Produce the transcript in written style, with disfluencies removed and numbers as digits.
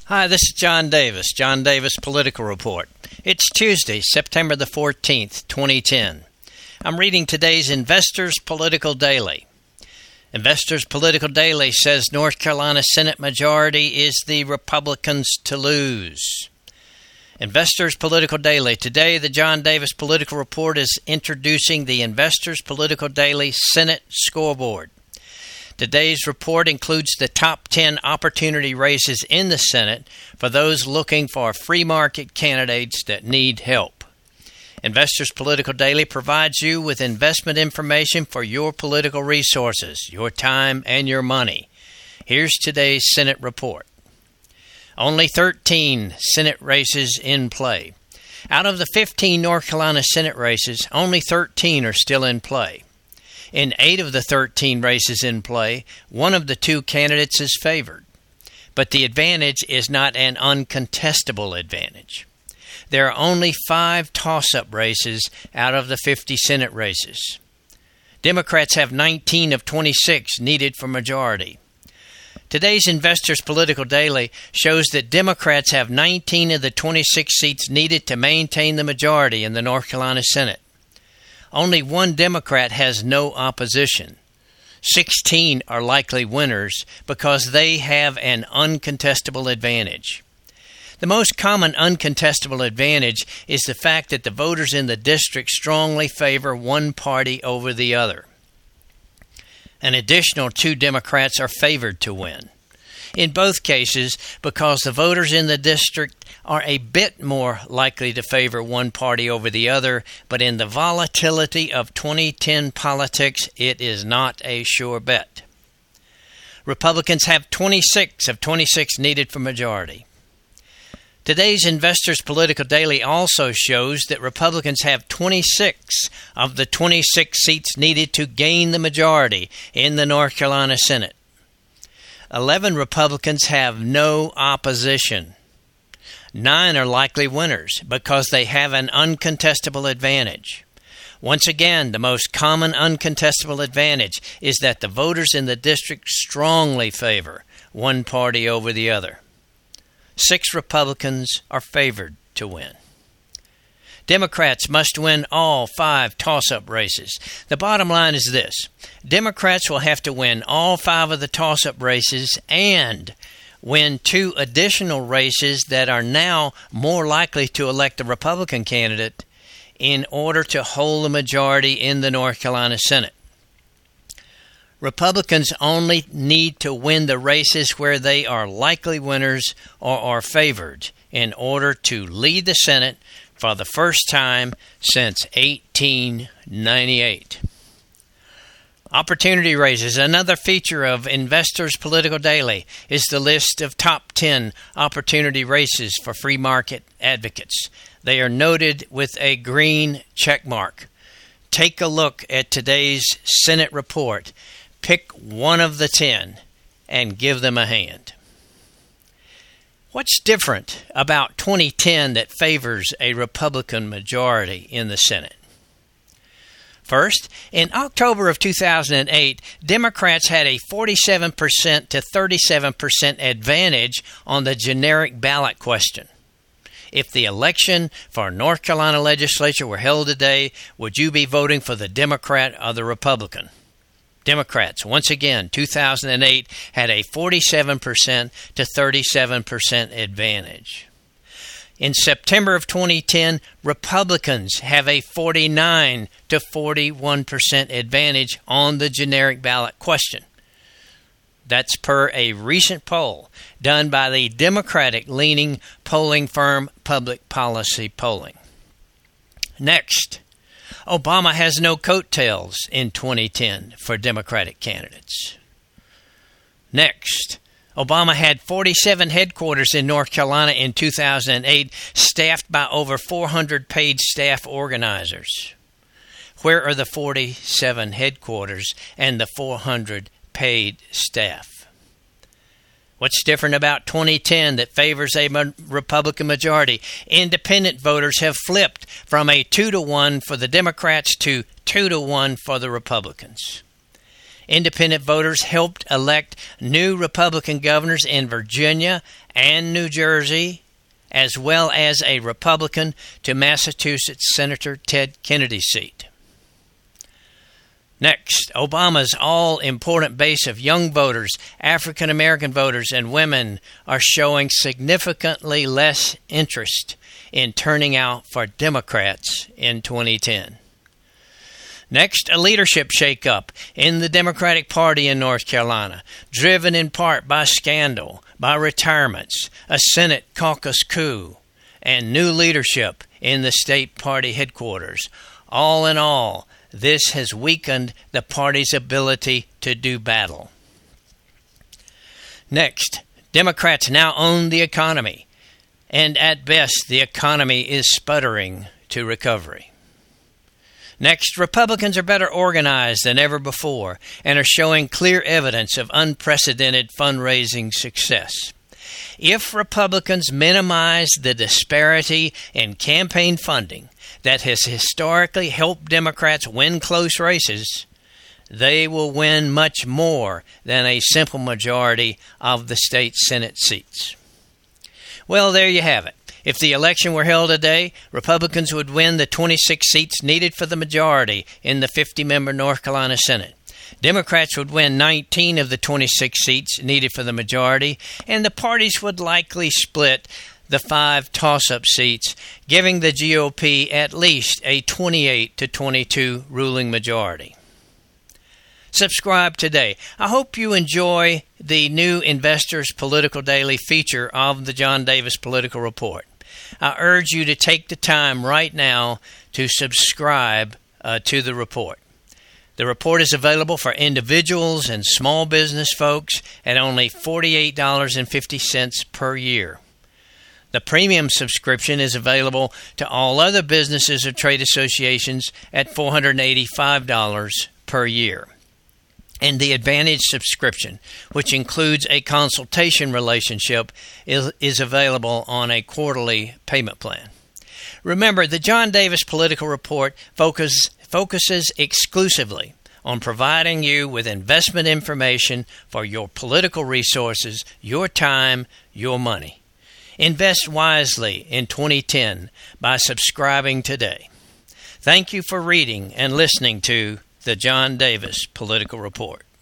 Hi, this is John Davis, John Davis Political Report. It's Tuesday, September the 14th, 2010. I'm reading today's Investors Political Daily. Investors Political Daily says North Carolina Senate majority is the Republicans to lose. Investors Political Daily. Today, the John Davis Political Report is introducing the Investors Political Daily Senate Scoreboard. Today's report includes the top 10 opportunity races in the Senate for those looking for free market candidates that need help. Investors Political Daily provides you with investment information for your political resources, your time, and your money. Here's today's Senate report. Only 13 Senate races in play. Out of the 15 North Carolina Senate races, only 13 are still in play. In 8 of the 13 races in play, one of the two candidates is favored. But the advantage is not an uncontestable advantage. There are only 5 toss-up races out of the 50 Senate races. Democrats have 19 of 26 needed for majority. Today's Investors Political Daily shows that Democrats have 19 of the 26 seats needed to maintain the majority in the North Carolina Senate. Only one Democrat has no opposition. 16 are likely winners because they have an uncontestable advantage. The most common uncontestable advantage is the fact that the voters in the district strongly favor one party over the other. An additional 2 Democrats are favored to win. In both cases, because the voters in the district are a bit more likely to favor one party over the other, but in the volatility of 2010 politics, it is not a sure bet. Republicans have 26 of 26 needed for majority. Today's Investors Political Daily also shows that Republicans have 26 of the 26 seats needed to gain the majority in the North Carolina Senate. 11 Republicans have no opposition. 9 are likely winners because they have an uncontestable advantage. Once again, the most common uncontestable advantage is that the voters in the district strongly favor one party over the other. 6 Republicans are favored to win. Democrats must win all 5 toss-up races. The bottom line is this. Democrats will have to win all 5 of the toss-up races and win 2 additional races that are now more likely to elect a Republican candidate in order to hold a majority in the North Carolina Senate. Republicans only need to win the races where they are likely winners or are favored in order to lead the Senate for the first time since 1898. Opportunity races. Another feature of Investors Political Daily is the list of top 10 opportunity races for free market advocates. They are noted with a green check mark. Take a look at today's Senate report. Pick one of the 10 and give them a hand. What's different about 2010 that favors a Republican majority in the Senate? First, in October of 2008, Democrats had a 47% to 37% advantage on the generic ballot question. If the election for North Carolina legislature were held today, would you be voting for the Democrat or the Republican? Democrats, once again, 2008, had a 47% to 37% advantage. In September of 2010, Republicans have a 49 to 41% advantage on the generic ballot question. That's per a recent poll done by the Democratic-leaning polling firm Public Policy Polling. Next, Obama has no coattails in 2010 for Democratic candidates. Next, Obama had 47 headquarters in North Carolina in 2008, staffed by over 400 paid staff organizers. Where are the 47 headquarters and the 400 paid staff? What's different about 2010 that favors a Republican majority? Independent voters have flipped from a 2-to-1 for the Democrats to 2-to-1 for the Republicans. Independent voters helped elect new Republican governors in Virginia and New Jersey, as well as a Republican to Massachusetts Senator Ted Kennedy's seat. Next, Obama's all-important base of young voters, African American voters, and women are showing significantly less interest in turning out for Democrats in 2010. Next, a leadership shakeup in the Democratic Party in North Carolina, driven in part by scandal, by retirements, a Senate caucus coup, and new leadership in the state party headquarters. All in all, this has weakened the party's ability to do battle. Next, Democrats now own the economy, and at best the economy is sputtering to recovery. Next, Republicans are better organized than ever before and are showing clear evidence of unprecedented fundraising success. If Republicans minimize the disparity in campaign funding that has historically helped Democrats win close races, they will win much more than a simple majority of the state Senate seats. Well, there you have it. If the election were held today, Republicans would win the 26 seats needed for the majority in the 50-member North Carolina Senate. Democrats would win 19 of the 26 seats needed for the majority, and the parties would likely split the 5 toss-up seats, giving the GOP at least a 28-22 ruling majority. Subscribe today. I hope you enjoy the new Investors Political Daily feature of the John Davis Political Report. I urge you to take the time right now to subscribe to the report. The report is available for individuals and small business folks at only $48.50 per year. The premium subscription is available to all other businesses or trade associations at $485 per year. And the Advantage subscription, which includes a consultation relationship, is available on a quarterly payment plan. Remember, the John Davis Political Report focuses exclusively on providing you with investment information for your political resources, your time, your money. Invest wisely in 2010 by subscribing today. Thank you for reading and listening to the John Davis Political Report.